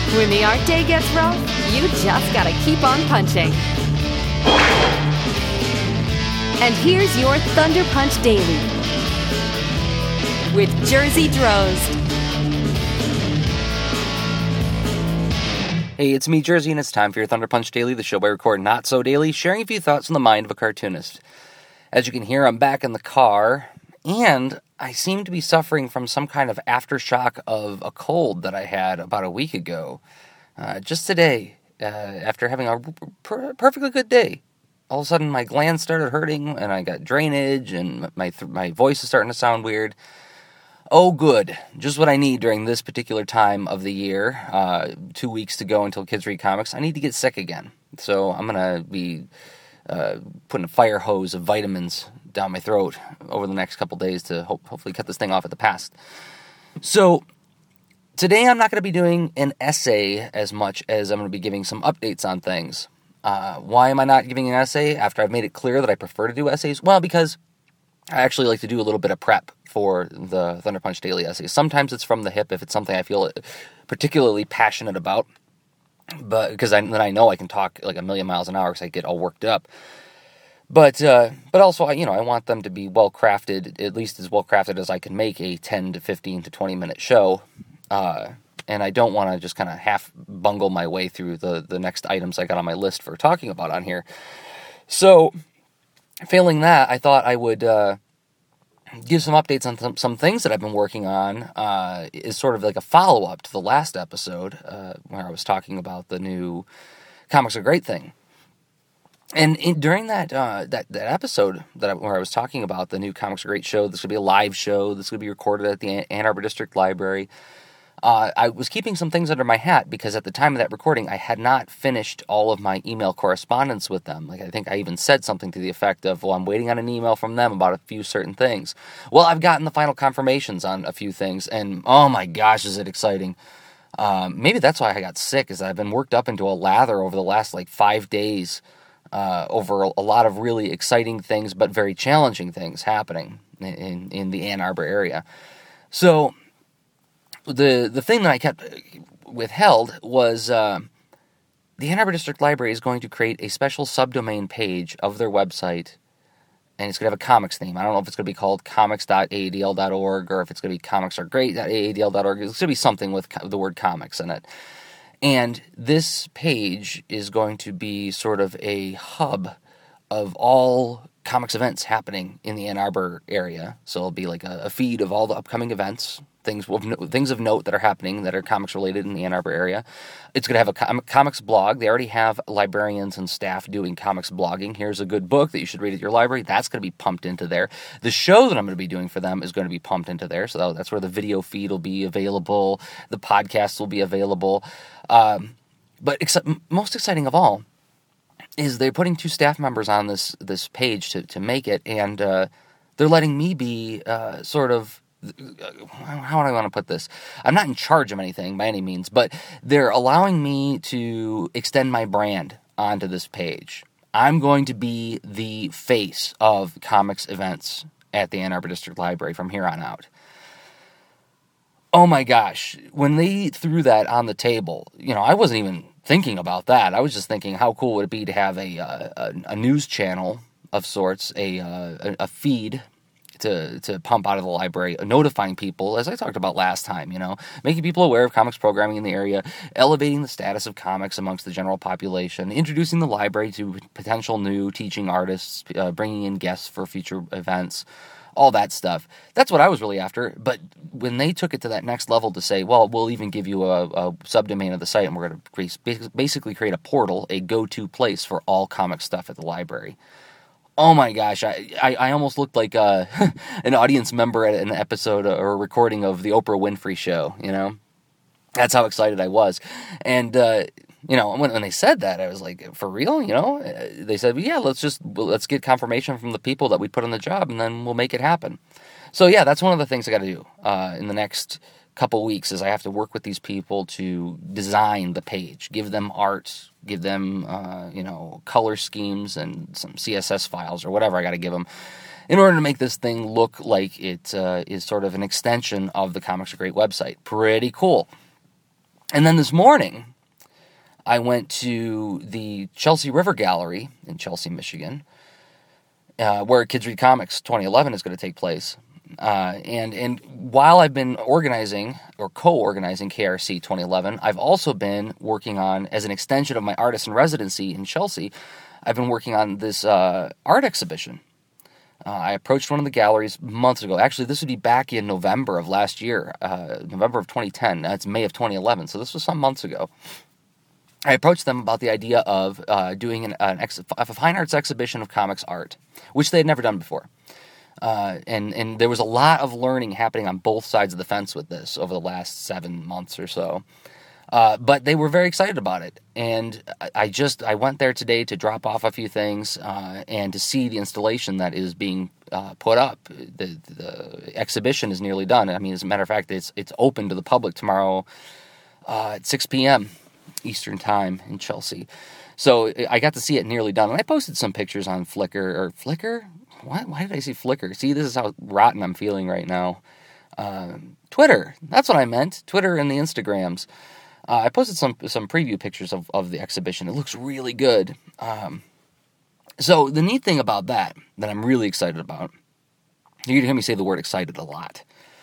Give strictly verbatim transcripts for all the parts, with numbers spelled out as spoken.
When the art day gets rough, you just gotta keep on punching. And here's your Thunder Punch Daily with Jersey Drozd. Hey, it's me, Jersey, and it's time for your Thunder Punch Daily, the show I record not so daily, sharing a few thoughts on the mind of a cartoonist. As you can hear, I'm back in the car, and I seem to be suffering from some kind of aftershock of a cold that I had about a week ago. Uh, just today, uh, after having a per- perfectly good day, all of a sudden my glands started hurting, and I got drainage, and my th- my voice is starting to sound weird. Oh, good. Just what I need during this particular time of the year. Uh, two weeks to go until kids read comics. I need to get sick again. So I'm going to be uh, putting a fire hose of vitamins down my throat over the next couple days to ho- hopefully cut this thing off at the pass. So today I'm not going to be doing an essay as much as I'm going to be giving some updates on things. Uh, why am I not giving an essay after I've made it clear that I prefer to do essays? Well, because I actually like to do a little bit of prep for the Thunder Punch Daily essays. Sometimes it's from the hip if it's something I feel particularly passionate about, but because I, then I know I can talk like a million miles an hour because I get all worked up. But uh, but also, you know, I want them to be well-crafted, at least as well-crafted as I can make a ten to fifteen to twenty minute show. Uh, and I don't want to just kind of half bungle my way through the, the next items I got on my list for talking about on here. So, failing that, I thought I would uh, give some updates on some, some things that I've been working on uh, is sort of like a follow-up to the last episode uh, where I was talking about the new Comics Are Great thing. And in, during that uh, that that episode that I, where I was talking about the new Comics Are Great show, this would be a live show. This would be recorded at the Ann Arbor District Library. Uh, I was keeping some things under my hat because at the time of that recording, I had not finished all of my email correspondence with them. Like I think I even said something to the effect of, "Well, I'm waiting on an email from them about a few certain things." Well, I've gotten the final confirmations on a few things, and oh my gosh, is it exciting! Um, maybe that's why I got sick. Is that I've been worked up into a lather over the last like five days. Uh, over a, a lot of really exciting things, but very challenging things happening in, in, in the Ann Arbor area. So the the thing that I kept withheld was uh, the Ann Arbor District Library is going to create a special subdomain page of their website, and it's going to have a comics theme. I don't know if it's going to be called comics dot a a d l dot org or if it's going to be comics are great dot a a d l dot org. It's going to be something with co- the word comics in it. And this page is going to be sort of a hub of all comics events happening in the Ann Arbor area. So it'll be like a, a feed of all the upcoming events, things of, things of note that are happening that are comics related in the Ann Arbor area. It's going to have a com- comics blog. They already have librarians and staff doing comics blogging. Here's a good book that you should read at your library. That's going to be pumped into there. The show that I'm going to be doing for them is going to be pumped into there. So that's where the video feed will be available. The podcast will be available. Um, but ex- most exciting of all is they're putting two staff members on this this page to, to make it, and uh, they're letting me be uh, sort of, how do I want to put this? I'm not in charge of anything by any means, but they're allowing me to extend my brand onto this page. I'm going to be the face of comics events at the Ann Arbor District Library from here on out. Oh my gosh, when they threw that on the table, you know, I wasn't even thinking about that. I was just thinking how cool would it be to have a uh, a, a news channel of sorts, a uh, a feed to to pump out of the library, notifying people, as I talked about last time, you know, making people aware of comics programming in the area, elevating the status of comics amongst the general population, introducing the library to potential new teaching artists, uh, bringing in guests for future events. All that stuff. That's what I was really after. But when they took it to that next level to say, well, we'll even give you a, a subdomain of the site, and we're going to basically create a portal, a go-to place for all comic stuff at the library. Oh my gosh, I, I, I almost looked like uh, an audience member at an episode or a recording of the Oprah Winfrey Show, you know? That's how excited I was. And, uh, you know, when, when they said that, I was like, for real, you know? They said, well, yeah, let's just, let's get confirmation from the people that we put on the job, and then we'll make it happen. So, yeah, that's one of the things I got to do uh, in the next couple weeks is I have to work with these people to design the page, give them art, give them, uh, you know, color schemes and some C S S files or whatever I got to give them in order to make this thing look like it uh, is sort of an extension of the Comics Are Great website. Pretty cool. And then this morning, I went to the Chelsea River Gallery in Chelsea, Michigan, uh, where Kids Read Comics twenty eleven is going to take place. Uh, and and while I've been organizing or co-organizing K R C twenty eleven, I've also been working on, as an extension of my artist in residency in Chelsea, I've been working on this uh, art exhibition. Uh, I approached one of the galleries months ago. Actually, this would be back in November of last year, uh, November of twenty ten. That's May of twenty eleven, so this was some months ago. I approached them about the idea of uh, doing an, an ex- a fine arts exhibition of comics art, which they had never done before. Uh, and, and there was a lot of learning happening on both sides of the fence with this over the last seven months or so. Uh, but they were very excited about it. And I, I just, I went there today to drop off a few things uh, and to see the installation that is being uh, put up. The, the exhibition is nearly done. I mean, as a matter of fact, it's, it's open to the public tomorrow uh, at six p.m. Eastern Time in Chelsea. So I got to see it nearly done. And I posted some pictures on Flickr, or Flickr? Why, why did I say Flickr? See, this is how rotten I'm feeling right now. Uh, Twitter. That's what I meant. Twitter and the Instagrams. Uh, I posted some some preview pictures of, of the exhibition. It looks really good. Um, so the neat thing about that, that I'm really excited about, you're going to hear me say the word excited a lot,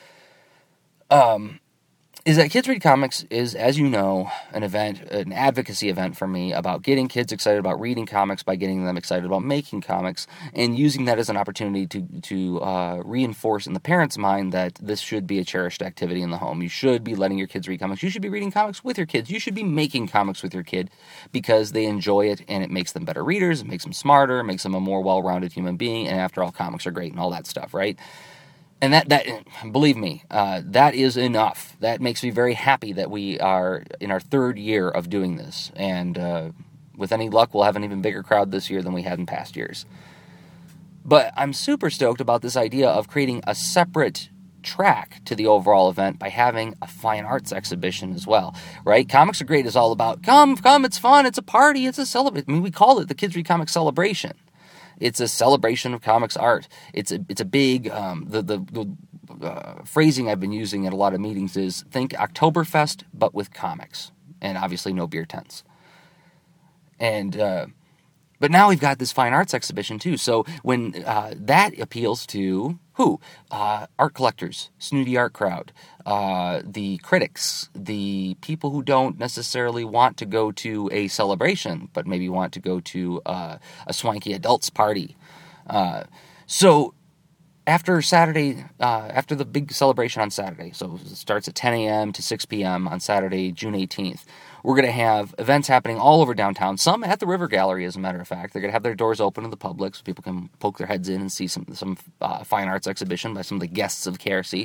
um, is that Kids Read Comics is, as you know, an event, an advocacy event for me about getting kids excited about reading comics by getting them excited about making comics, and using that as an opportunity to to uh, reinforce in the parents' mind that this should be a cherished activity in the home. You should be letting your kids read comics. You should be reading comics with your kids. You should be making comics with your kid because they enjoy it, and it makes them better readers, it makes them smarter, it makes them a more well-rounded human being, and after all, comics are great and all that stuff, right? And that, that believe me, uh, that is enough. That makes me very happy that we are in our third year of doing this. And uh, with any luck, we'll have an even bigger crowd this year than we had in past years. But I'm super stoked about this idea of creating a separate track to the overall event by having a fine arts exhibition as well, right? Comics Are Great is all about, come, come, it's fun, it's a party, it's a celebration. I mean, we call it the Kids Read Comics Celebration. It's a celebration of comics art. It's a it's a big um, the the, the uh, phrasing I've been using at a lot of meetings is think Oktoberfest but with comics, and obviously no beer tents. And uh, but now we've got this fine arts exhibition too. So when uh, that appeals to who? Uh, art collectors, snooty art crowd, uh, the critics, the people who don't necessarily want to go to a celebration, but maybe want to go to uh, a swanky adults party. Uh, so after Saturday, uh, after the big celebration on Saturday, so it starts at ten a.m. to six p.m. on Saturday, June eighteenth, we're going to have events happening all over downtown, some at the River Gallery, as a matter of fact. They're going to have their doors open to the public so people can poke their heads in and see some some uh, fine arts exhibition by some of the guests of K R C.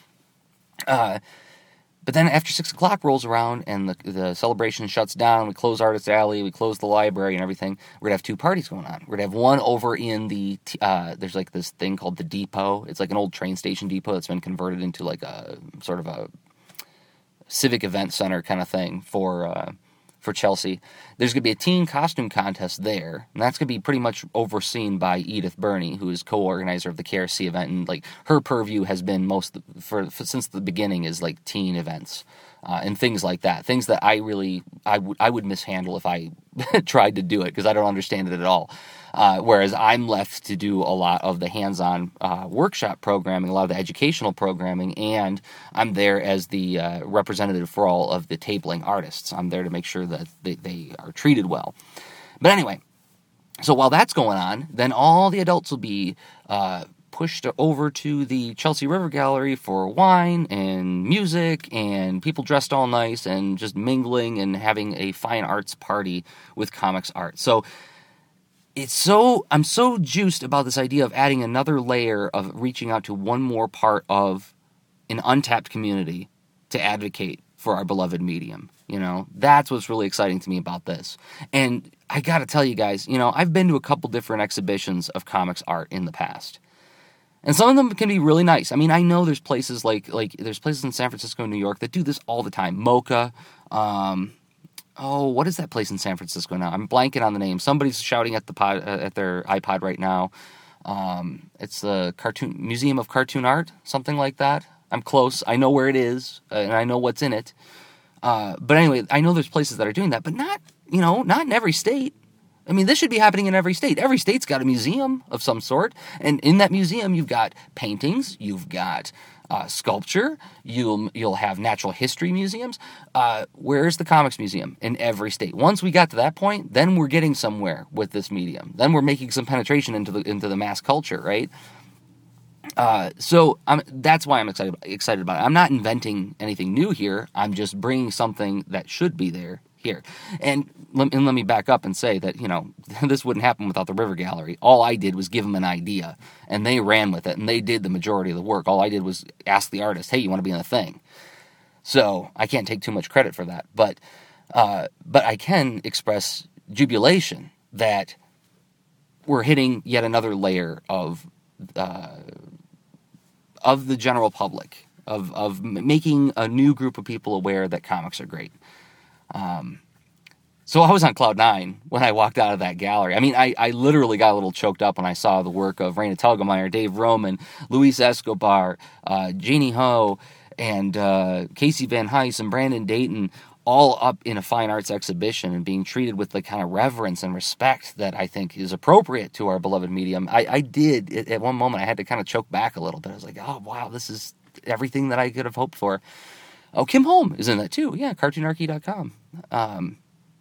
Uh, but then after six o'clock rolls around and the, the celebration shuts down, we close Artist Alley, we close the library and everything, we're going to have two parties going on. We're going to have one over in the, uh, there's like this thing called the Depot. It's like an old train station depot that's been converted into like a sort of a civic event center kind of thing for uh, for Chelsea. There's going to be a teen costume contest there, and that's going to be pretty much overseen by Edith Burney, who is co-organizer of the K R C event, and like her purview has been most for, for since the beginning is like teen events uh, and things like that. Things that I really I would I would mishandle if I tried to do it because I don't understand it at all. Uh, whereas I'm left to do a lot of the hands-on uh, workshop programming, a lot of the educational programming, and I'm there as the uh, representative for all of the tabling artists. I'm there to make sure that they, they are treated well. But anyway, so while that's going on, then all the adults will be uh, pushed over to the Chelsea River Gallery for wine and music and people dressed all nice and just mingling and having a fine arts party with comics art. So It's so, I'm so juiced about this idea of adding another layer of reaching out to one more part of an untapped community to advocate for our beloved medium. You know, that's what's really exciting to me about this. And I gotta tell you guys, you know, I've been to a couple different exhibitions of comics art in the past. And some of them can be really nice. I mean, I know there's places like, like there's places in San Francisco and New York that do this all the time. Mocha, um... Oh, what is that place in San Francisco now? I'm blanking on the name. Somebody's shouting at the pod, uh, at their iPod right now. Um, it's the cartoon Museum of Cartoon Art, something like that. I'm close. I know where it is, uh, and I know what's in it. Uh, but anyway, I know there's places that are doing that, but not, you know, not in every state. I mean, this should be happening in every state. Every state's got a museum of some sort, and in that museum, you've got paintings, you've got uh, sculpture, you'll you'll have natural history museums. Uh, where's the comics museum in every state? Once we got to that point, then we're getting somewhere with this medium. Then we're making some penetration into the into the mass culture, right? Uh, so I'm, that's why I'm excited excited about it. I'm not inventing anything new here. I'm just bringing something that should be there here. And let, and let me back up and say that, you know, this wouldn't happen without the River Gallery. All I did was give them an idea, and they ran with it, and they did the majority of the work. All I did was ask the artist, hey, you want to be in the thing? So I can't take too much credit for that. But, uh, but I can express jubilation that we're hitting yet another layer of uh, of the general public, of, of making a new group of people aware that comics are great. Um, so I was on cloud nine when I walked out of that gallery. I mean, I, I literally got a little choked up when I saw the work of Raina Telgemeier, Dave Roman, Luis Escobar, uh, Jeannie Ho, and uh, Casey Van Heist, and Brandon Dayton, all up in a fine arts exhibition and being treated with the kind of reverence and respect that I think is appropriate to our beloved medium. I, I did, at one moment, I had to kind of choke back a little bit. I was like, oh, wow, this is everything that I could have hoped for. Oh, Kim Holm is in that too. Yeah, cartoonarchy dot com. Um,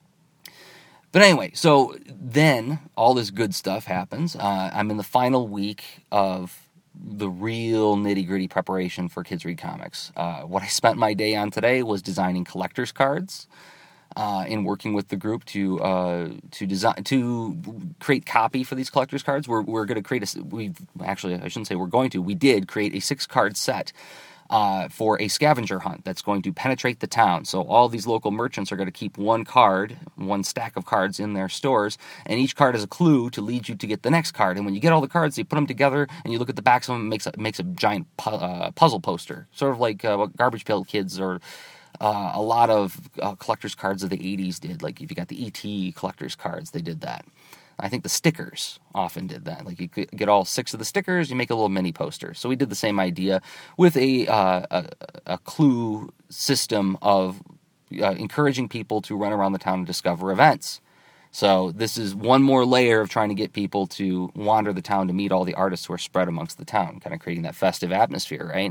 but anyway, so then all this good stuff happens. Uh, I'm in the final week of the real nitty-gritty preparation for Kids Read Comics. Uh, what I spent my day on today was designing collector's cards uh, and working with the group to uh, to design to create copy for these collector's cards. We're we're going to create a we actually I shouldn't say we're going to we did create a six card set. Uh, for a scavenger hunt that's going to penetrate the town. So all these local merchants are going to keep one card, one stack of cards in their stores, and each card is a clue to lead you to get the next card. And when you get all the cards, you put them together, and you look at the backs of them, it makes a, it makes a giant pu- uh, puzzle poster, sort of like uh, what Garbage Pail Kids or uh, a lot of uh, collector's cards of the eighties did. Like if you got the E T collector's cards, they did that. I think the stickers often did that. Like you could get all six of the stickers, you make a little mini poster. So we did the same idea with a uh, a, a clue system of uh, encouraging people to run around the town and discover events. So this is one more layer of trying to get people to wander the town to meet all the artists who are spread amongst the town, kind of creating that festive atmosphere, right?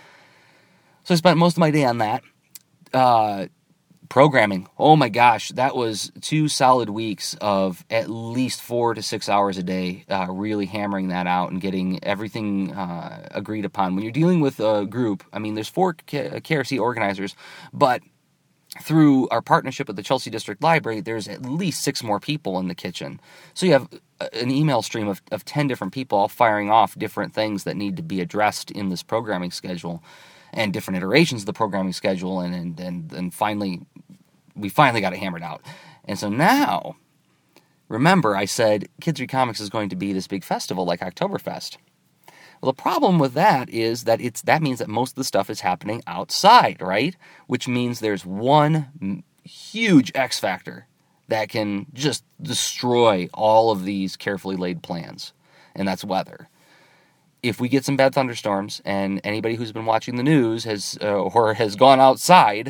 So I spent most of my day on that. Uh, Programming. Oh my gosh, that was two solid weeks of at least four to six hours a day, uh, really hammering that out and getting everything uh, agreed upon. When you're dealing with a group, I mean, there's four K R C organizers, but through our partnership with the Chelsea District Library, there's at least six more people in the kitchen. So you have an email stream of, of ten different people all firing off different things that need to be addressed in this programming schedule, and different iterations of the programming schedule, and and and, and finally, we finally got it hammered out. And so now, remember I said Kids Read Comics is going to be this big festival like Oktoberfest. Well, the problem with that is that it's that means that most of the stuff is happening outside, right? Which means there's one huge X factor that can just destroy all of these carefully laid plans, and that's weather. If we get some bad thunderstorms, and anybody who's been watching the news has uh, or has gone outside,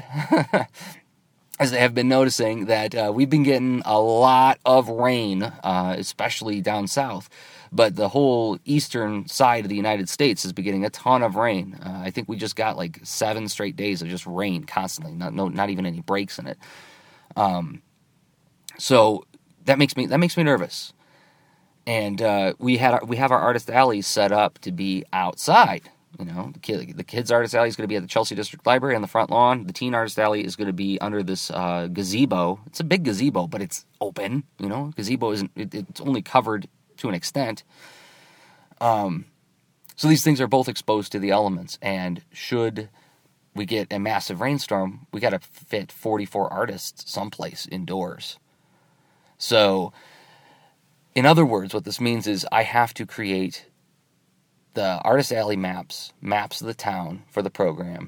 as they have been noticing that uh, we've been getting a lot of rain, uh, especially down south. But the whole eastern side of the United States has been getting a ton of rain. Uh, I think we just got like seven straight days of just rain constantly, not no, not even any breaks in it. Um, so that makes me that makes me nervous. And uh, we had our, we have our artist alleys set up to be outside. You know, the, kid, the kids' artist alley is going to be at the Chelsea District Library on the front lawn. The teen artist alley is going to be under this uh, gazebo. It's a big gazebo, but it's open. You know, gazebo isn't. It, it's only covered to an extent. Um, so these things are both exposed to the elements, and should we get a massive rainstorm, we got to fit forty-four artists someplace indoors. So, in other words, what this means is I have to create the artist alley maps, maps of the town for the program.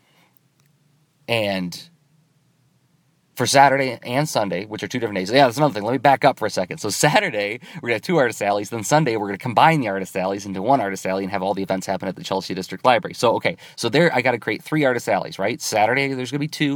And for Saturday and Sunday, which are two different days. Yeah, that's another thing. Let me back up for a second. So Saturday, we're going to have two artist alleys. Then Sunday, we're going to combine the artist alleys into one artist alley and have all the events happen at the Chelsea District Library. So, okay, so there I got to create three artist alleys, right? Saturday, there's going to be two.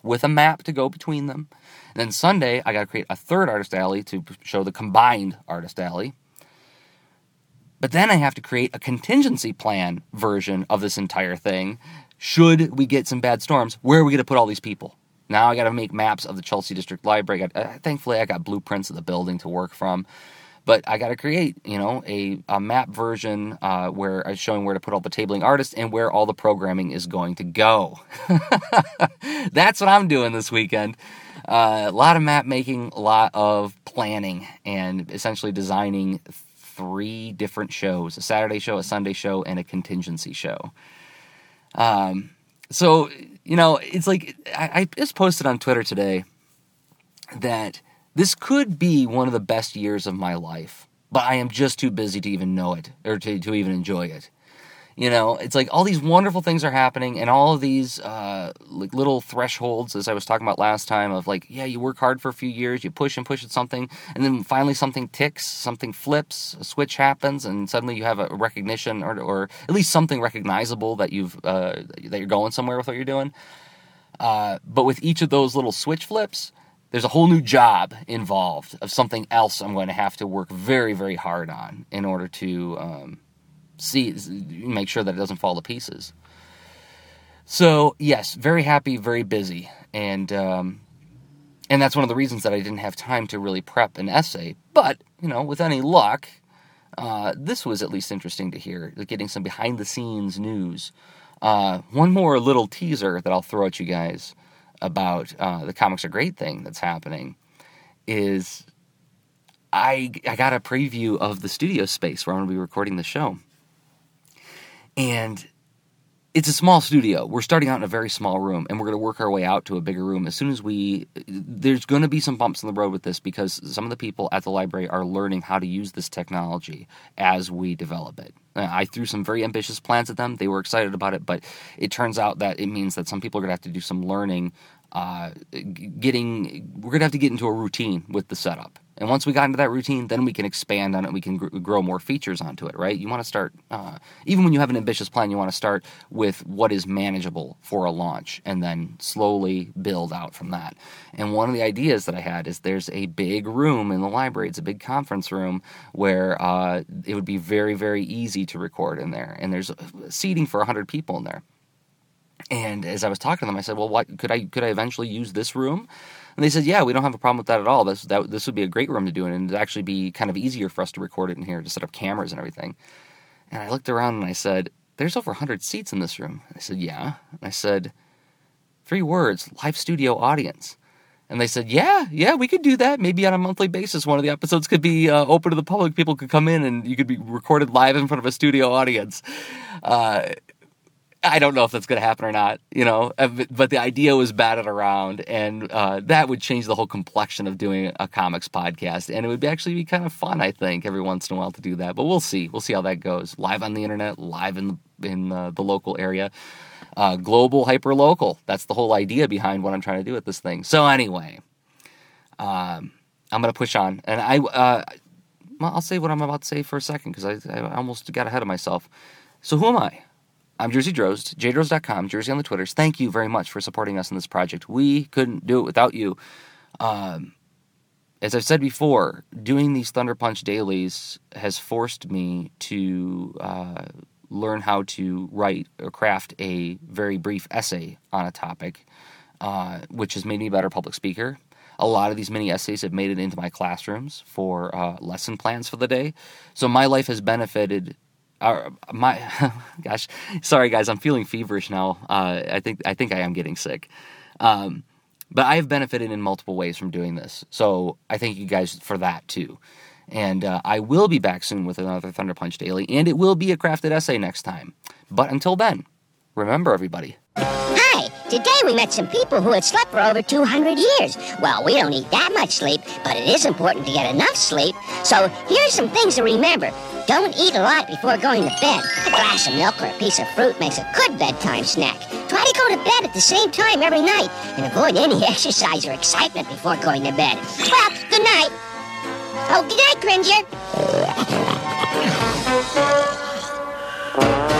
with a map to go between them. And then Sunday, I got to create a third artist alley to show the combined artist alley. But then I have to create a contingency plan version of this entire thing. Should we get some bad storms, where are we going to put all these people? Now I got to make maps of the Chelsea District Library. I got, uh, thankfully, I got blueprints of the building to work from. But I got to create, you know, a, a map version uh, where I'm showing where to put all the tabling artists and where all the programming is going to go. That's what I'm doing this weekend. Uh, a lot of map making, a lot of planning, and essentially designing three different shows: a Saturday show, a Sunday show, and a contingency show. Um, so, you know, it's like, I, I just posted on Twitter today that this could be one of the best years of my life, but I am just too busy to even know it, or to, to even enjoy it. You know, it's like all these wonderful things are happening, and all of these uh, like little thresholds, as I was talking about last time, of like, yeah, you work hard for a few years, you push and push at something, and then finally something ticks, something flips, a switch happens, and suddenly you have a recognition, or, or at least something recognizable that you've uh, that you're going somewhere with what you're doing. Uh, but with each of those little switch flips, there's a whole new job involved of something else I'm going to have to work very, very hard on in order to um, see, make sure that it doesn't fall to pieces. So, yes, very happy, very busy. And um, and that's one of the reasons that I didn't have time to really prep an essay. But, you know, with any luck, uh, this was at least interesting to hear, getting some behind-the-scenes news. Uh, one more little teaser that I'll throw at you guys about uh, the Comics Are Great thing that's happening is I I got a preview of the studio space where I'm going to be recording the show. And it's a small studio. We're starting out in a very small room, and we're going to work our way out to a bigger room as soon as we... There's going to be some bumps in the road with this because some of the people at the library are learning how to use this technology as we develop it. I threw some very ambitious plans at them. They were excited about it, but it turns out that it means that some people are going to have to do some learning, uh, getting... We're going to have to get into a routine with the setup. And once we got into that routine, then we can expand on it. We can gr- grow more features onto it, right? You want to start, uh, even when you have an ambitious plan, you want to start with what is manageable for a launch and then slowly build out from that. And one of the ideas that I had is there's a big room in the library. It's a big conference room where uh, it would be very, very easy to record in there. And there's seating for one hundred people in there. And as I was talking to them, I said, well, what, could I could I eventually use this room? And they said, yeah, we don't have a problem with that at all. This that, this would be a great room to do it, and it'd actually be kind of easier for us to record it in here, to set up cameras and everything. And I looked around and I said, there's over one hundred seats in this room. And I said, yeah. And I said, three words, live studio audience. And they said, yeah, yeah, we could do that. Maybe on a monthly basis, one of the episodes could be uh, open to the public. People could come in and you could be recorded live in front of a studio audience. Uh I don't know if that's going to happen or not, you know, but the idea was batted around, and uh, that would change the whole complexion of doing a comics podcast, and it would be actually be kind of fun, I think, every once in a while to do that, but we'll see. We'll see how that goes. Live on the internet, live in the, in the, the local area, uh, global, hyper-local. That's the whole idea behind what I'm trying to do with this thing. So anyway, um, I'm going to push on, and I, uh, well, I'll say what I'm about to say for a second, because I, I almost got ahead of myself. So who am I? I'm Jersey Drozd, j drozd dot com, Jersey on the Twitters. Thank you very much for supporting us in this project. We couldn't do it without you. Um, as I've said before, doing these Thunder Punch dailies has forced me to uh, learn how to write or craft a very brief essay on a topic, uh, which has made me a better public speaker. A lot of these mini essays have made it into my classrooms for uh, lesson plans for the day. So my life has benefited... Uh, my gosh, sorry guys, I'm feeling feverish now. Uh, I think I think I am getting sick, um, but I have benefited in multiple ways from doing this. So I thank you guys for that too. And uh, I will be back soon with another Thunder Punch Daily, and it will be a crafted essay next time. But until then, remember everybody. Hi, today we met some people who had slept for over two hundred years. Well, we don't need that much sleep, but it is important to get enough sleep. So here's some things to remember. Don't eat a lot before going to bed. A glass of milk or a piece of fruit makes a good bedtime snack. Try to go to bed at the same time every night, and avoid any exercise or excitement before going to bed. Well, good night. Oh, good night, Cringer.